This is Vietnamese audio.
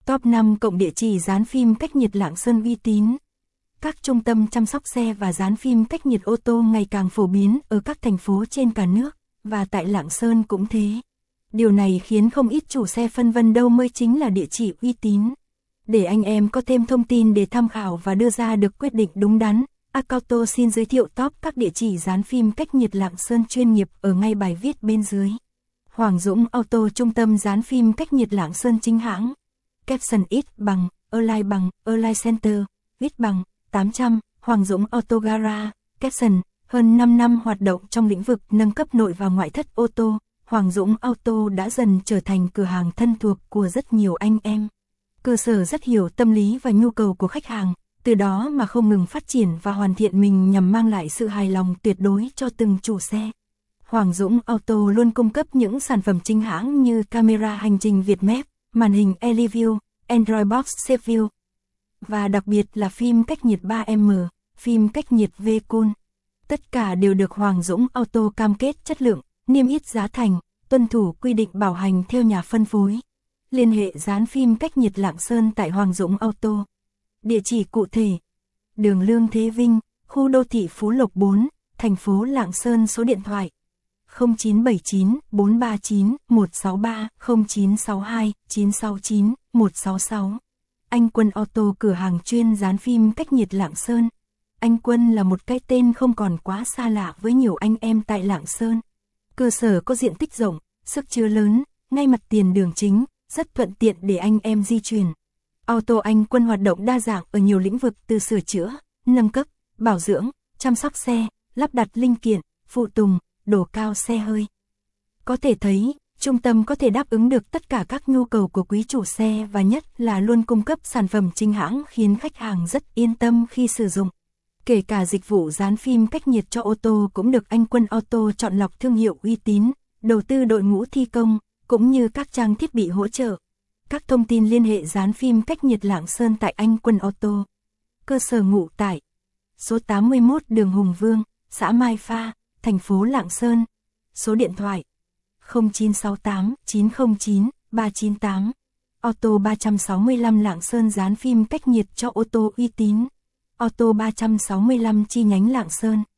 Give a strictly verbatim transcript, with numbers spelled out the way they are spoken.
Top năm cộng địa chỉ dán phim cách nhiệt Lạng Sơn uy tín. Các trung tâm chăm sóc xe và dán phim cách nhiệt ô tô ngày càng phổ biến ở các thành phố trên cả nước, và tại Lạng Sơn cũng thế. Điều này khiến không ít chủ xe phân vân đâu mới chính là địa chỉ uy tín. Để anh em có thêm thông tin để tham khảo và đưa ra được quyết định đúng đắn, Acauto xin giới thiệu top các địa chỉ dán phim cách nhiệt Lạng Sơn chuyên nghiệp ở ngay bài viết bên dưới. Hoàng Dũng Auto, trung tâm dán phim cách nhiệt Lạng Sơn chính hãng. Capson ít bằng, Align bằng, Align Center, ít bằng, tám trăm, Hoàng Dũng Auto Garage. Capson, hơn năm năm hoạt động trong lĩnh vực nâng cấp nội và ngoại thất ô tô, Hoàng Dũng Auto đã dần trở thành cửa hàng thân thuộc của rất nhiều anh em. Cơ sở rất hiểu tâm lý và nhu cầu của khách hàng, từ đó mà không ngừng phát triển và hoàn thiện mình nhằm mang lại sự hài lòng tuyệt đối cho từng chủ xe. Hoàng Dũng Auto luôn cung cấp những sản phẩm chính hãng như camera hành trình Vietmap, màn hình AliView, Android Box SafeView, và đặc biệt là phim cách nhiệt ba M, phim cách nhiệt V-Cool. Tất cả đều được Hoàng Dũng Auto cam kết chất lượng, niêm yết giá thành, tuân thủ quy định bảo hành theo nhà phân phối. Liên hệ dán phim cách nhiệt Lạng Sơn tại Hoàng Dũng Auto. Địa chỉ cụ thể: đường Lương Thế Vinh, khu đô thị Phú Lộc bốn, thành phố Lạng Sơn. Số điện thoại không chín bảy chín bốn ba chín một sáu ba, không chín sáu hai chín sáu chín một sáu sáu. Anh Quân Auto, cửa hàng chuyên dán phim cách nhiệt Lạng Sơn. Anh Quân là một cái tên không còn quá xa lạ với nhiều anh em tại Lạng Sơn. Cơ sở có diện tích rộng, sức chứa lớn, ngay mặt tiền đường chính, rất thuận tiện để anh em di chuyển. Auto anh Quân hoạt động đa dạng ở nhiều lĩnh vực, từ sửa chữa, nâng cấp, bảo dưỡng, chăm sóc xe, lắp đặt linh kiện, phụ tùng, đổ cao xe hơi. Có thể thấy, trung tâm có thể đáp ứng được tất cả các nhu cầu của quý chủ xe và nhất là luôn cung cấp sản phẩm chính hãng khiến khách hàng rất yên tâm khi sử dụng. Kể cả dịch vụ dán phim cách nhiệt cho ô tô cũng được anh Quân Auto chọn lọc thương hiệu uy tín, đầu tư đội ngũ thi công, cũng như các trang thiết bị hỗ trợ. Các thông tin liên hệ dán phim cách nhiệt Lạng Sơn tại anh Quân Auto. Cơ sở ngụ tại số tám mươi mốt đường Hùng Vương, xã Mai Pha, thành phố Lạng Sơn. Số điện thoại không chín sáu tám chín không chín ba chín tám. Auto ba trăm sáu mươi lăm Lạng Sơn, dán phim cách nhiệt cho ô tô uy tín. Auto ba trăm sáu mươi lăm chi nhánh Lạng Sơn.